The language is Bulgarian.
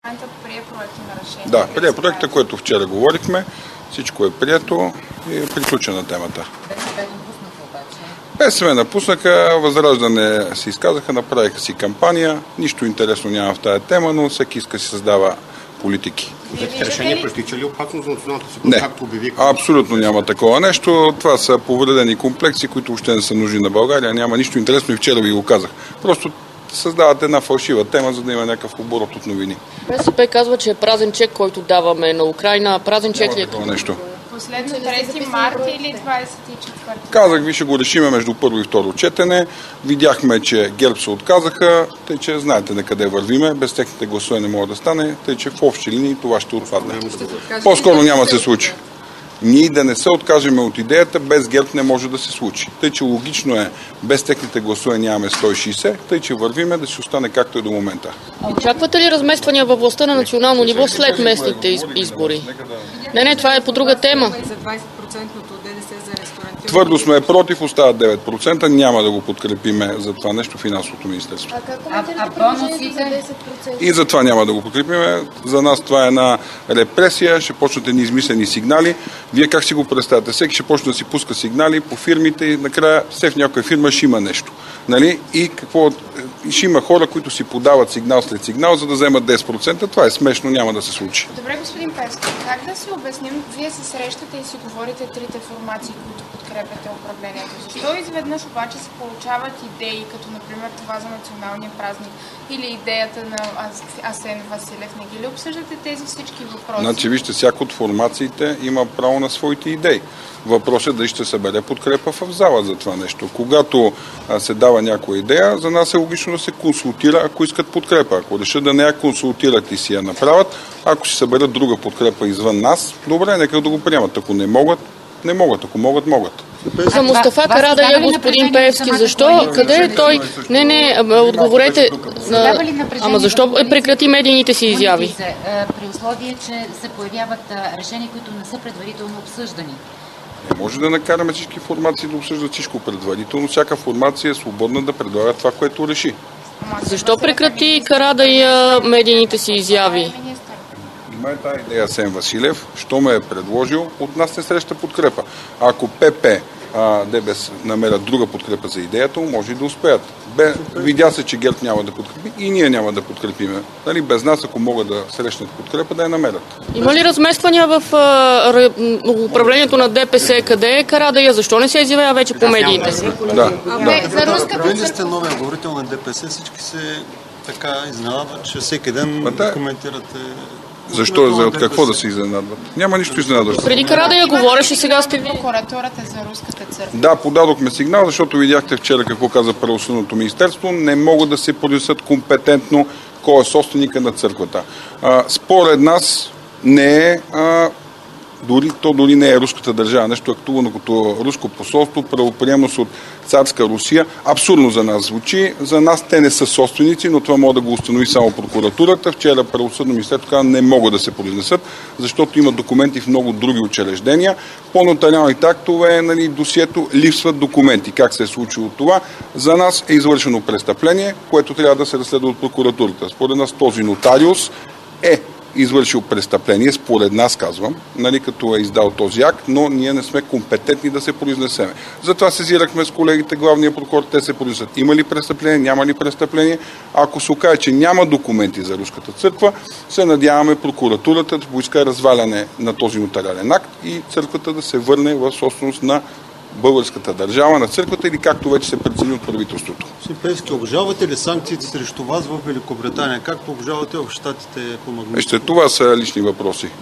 Прие проекта на решение. Да, прие проекта, което вчера говорихме. Всичко е прието и е приключена темата. БСП напуснаха, Възраждане се изказаха, направиха си кампания. Нищо интересно няма в тази тема, но всеки иска да си създава политики. Решение протича ли опасност за националната сигурност, както обявиха? Абсолютно няма такова нещо. Това са повредени комплекси, които въобще не са нужни на България. Няма нищо интересно и вчера ви го казах. Просто създават една фалшива тема, за да има някакъв оборот от новини. БСП казва, че е празен чек, който даваме на Украйна. Празен чек ли е такова нещо? Последно 3 марта или 24? Казах ви, ще го решиме между първо и второ четене. Видяхме, че ГЕРБ се отказаха, тъй че знаете на къде вървиме. Без техните гласове не може да стане, тъй че в общи линии това ще отпадне. По-скоро няма да се случи. Ние да не се откажем от идеята, без ГЕРБ не може да се случи. Тъй, че логично е, без техните гласове нямаме 160, тъй, че вървиме да си остане както е до момента. Очаквате ли размествания във властта на национално ниво след местните избори? Не, това е по друга тема. Твърдо сме против, остават 9%, няма да го подкрепиме за това нещо финансовото министерство. И за това няма да го подкрепиме. За нас това е една репресия, ще почнат едни измислени сигнали. Вие как си го представяте? Всеки ще почне да си пуска сигнали по фирмите и накрая все в някоя фирма ще има нещо. Нали? И какво? Ще има хора, които си подават сигнал след сигнал, за да вземат 10%. Това е смешно, няма да се случи. Добре, господин Певски, как да си обясним? Вие се срещате и си говорите трите формации, които подкрепяте управлението. Защо изведнъж обаче се получават идеи, като например това за националния празник или идеята на Асен Василев? Не ги ли обсъждате тези всички въпроси? Значи, вижте, всяка от формациите има право на своите идеи. Въпросът е дали ще събере подкрепа в зала за това нещо. Когато се дава някоя идея, за нас е логично да се консултира, ако искат подкрепа. Ако решат да не я консултират и си я направят, ако си съберат друга подкрепа извън нас, добре, нека да го приемат. Ако не могат, не могат. Ако могат, могат. За Мустафа Карадайъ, господин Пеевски, защо? Къде е той? Не, отговорете. Ама защо прекрати медийните си изяви? При условие, че се появяват решения, които не са предварително обсъждани. Не може да накараме всички формации да обсъждат всичко предварително. Всяка формация е свободна да предлага това, което реши. Защо прекрати Карадайъ медийните си изяви? Има тази идея Асен Василев, що ме е предложил, от нас не среща подкрепа. Ако ПП, ДБС намерят друга подкрепа за идеята, може и да успеят. Видя се, че ГЕРБ няма да подкрепи и ние няма да подкрепиме. Нали, без нас, ако могат да срещнат подкрепа, да я намерят. Има ли размествания в управлението на ДПС? Къде е Карадайъ? Защо не се изявява вече по медиите? Да. Вие не сте новия говорител на ДПС, всички се така изненадват, че всеки ден коментирате. Защо? От какво да се изненадват? Няма нищо изненадващо. Преди Карадайъ говореше, сега сте ви. Прокуратурата за руската църква. Да, подадохме сигнал, защото видяхте вчера какво каза Правосъдното министерство. Не могат да се произнесат компетентно кой е собственика на църквата. Според нас не е дори не е руската държава, нещо актувано като руско посолство, правоприемност от царска Русия. Абсурдно за нас звучи. За нас те не са собственици, но това може да го установи само прокуратурата. Вчера Правосъдно министерство каза, не могат да се произнесат, защото има документи в много други учреждения. По нотариалните актове, досието, липсват документи. Как се е случило това? За нас е извършено престъпление, което трябва да се разследва от прокуратурата. Според нас този нотариус е извършил престъпление, според нас казвам, като е издал този акт, но ние не сме компетентни да се произнесеме. Затова сезирахме с колегите, главния прокурор, те се произнесат. Има ли престъпление, няма ли престъпление? Ако се окаже, че няма документи за руската църква, се надяваме прокуратурата да поиска разваляне на този нотариален акт и църквата да се върне в собственост на българската държава, на църквата или както вече се прецени от правителството. Пеевски, обжалвате ли санкциите срещу вас в Великобритания? Както обжалвате в Щатите по Магнитски? Това са лични въпроси.